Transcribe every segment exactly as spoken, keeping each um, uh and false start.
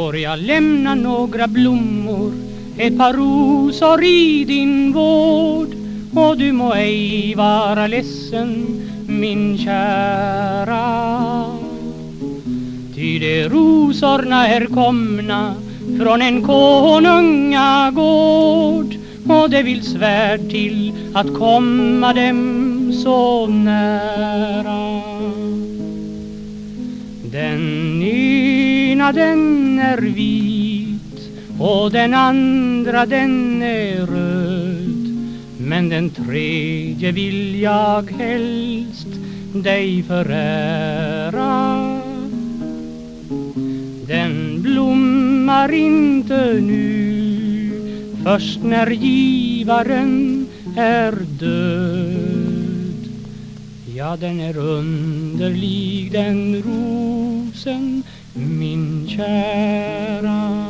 får jag lämna några blommor, ett par rosor i din vård. Och du må ej vara ledsen, min kära, ty de rosorna är komna från en konungagård, och det vill svärd till att komma dem så nära. Den ena den är vit och den andra den är röd, men den tredje vill jag helst dig förära. Den blommar inte nu, först när givaren är död. Ja, den är underlig den rosen, min kära.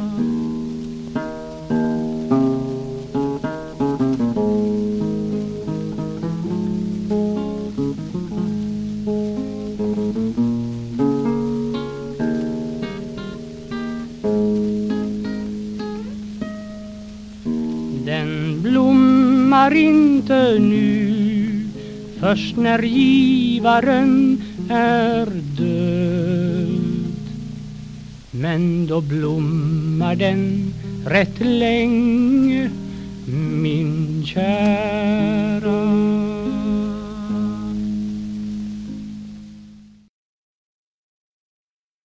Den blommar inte nu, först när givaren är död. Men då blommar den rätt länge, min kära.